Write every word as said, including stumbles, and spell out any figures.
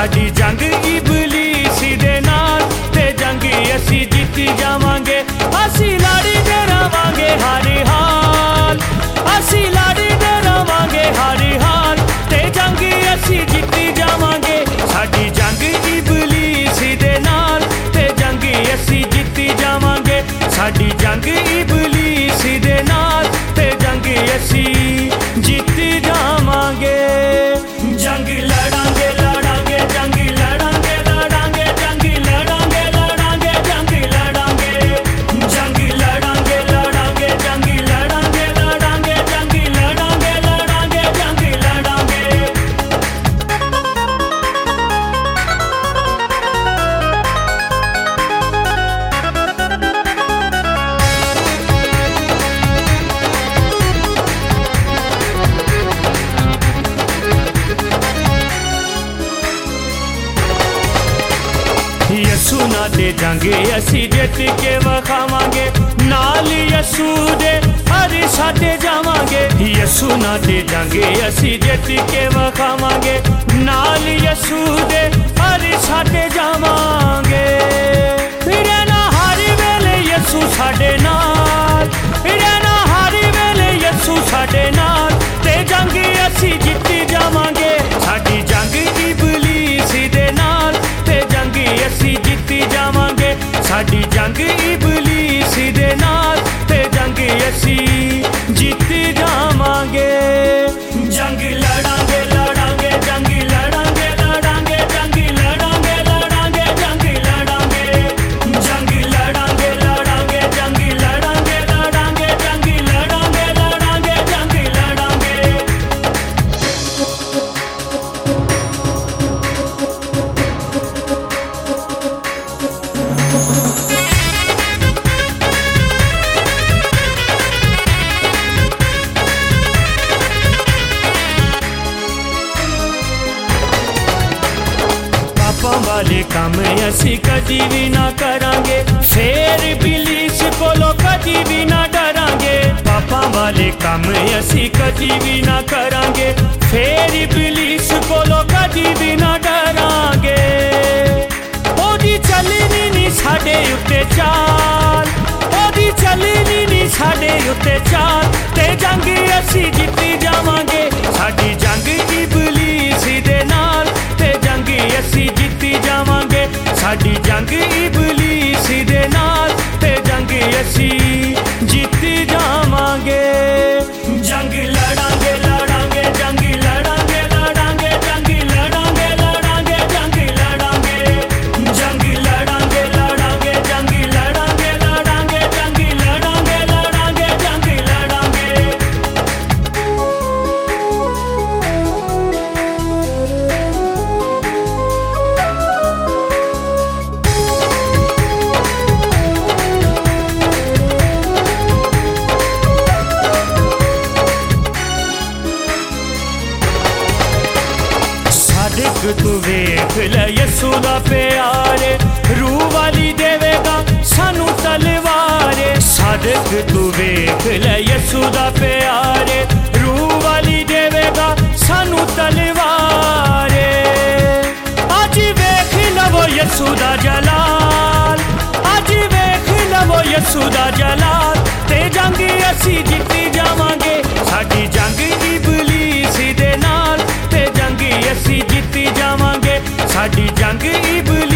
साडी जंग इबलीस दे नाल ते जंग असी जीती जावांगे। असी लड़ी दे रवांगे हर हाल, असी लड़ी दे रवांगे हर हाल ते जंग असी जीती जावांगे। साडी जंग इबलीस दे नाल ते जंग असी जीती जावांगे। साडी जंग इबलीस दे नाल ते जंग असी जीती जावांगे। जंग लड़ांगे लड़ांगे जंग लड़ांगे लड़ांगे जंग लड़ांगे लड़ांगे जंग लड़ांगे जंग लड़ांगे लड़ांगे जंग लड़ांगे लड़ांगे जंग लड़ांगे लड़ांगे जंग लड़ांगे। यसू ना दे जंगे असी जित के वखावांगे। नाल यसू दे हर साडे जावांगे। यसू ना दे जंगे असी जित के वखावांगे। नाल यसू दे हर साडे जावांगे। रहना हर वेले यसू साडे नाल, रहना हर वेले यसू साडे नाल ते जंग असी जीती जावांगे। साडी जंग इबलीस दे नाल ते जंग असी जीती जावांगे। साडी जंग इबलीस दे नाल ते जंग असी जीती जावांगे। जंग लड़ांगे लड़ांगे जंग लड़ांगे लड़ांगे जंग लड़ांगे लड़ांगे जंग लड़ांगे जंग लड़ांगे लड़ांगे जंग लड़ांगे लड़ांगे जंग लड़ांगे लड़ांगे जंग लड़ांगे। पापां वाले काम असी कदी भी ना करांगे। फेर इबलीस कोलों कदी भी ना डरांगे। पापां वाले काम असी कदी भी ना करांगे। फेर इबलीस कोलों कदी भी ना डरांगे। ओदी चलनी नी साडे उत्ते चाल, ओदी चलनी नी साडे उत्ते चाल ते जंग असी जीती जावांगे। साडी जंग इबलीस दे नाल ते जंग असी जीती जावांगे। साडी जंग इबलीस दे नाल ते जंग असी जीती जावांगे। जंग लड़ांगे लड़ांगे जंग लड़ांगे लड़ांगे जंग लड़ांगे लड़ांगे जंग लड़ांगे जंग लड़ांगे लड़ांगे जंग लड़ांगे लड़ांगे जंग लड़ांगे लड़ांगे जंग लड़ांगे। सादिक तू वेख ले यसू दा प्यार, रूह वाली देवेगा सानू तलवार। सादिक तू वेख ले यसू दा प्यार, रूह वाली देवेगा सानू तलवार। आज वेख लवो यसू दा जलाल, आज वेख लवो यसू दा जलाल ते जंग असी जीती जावांगे। साडी जंग इबलीस दे नाल ते जंग असी जीती जावांगे। साडी जंग इबलीस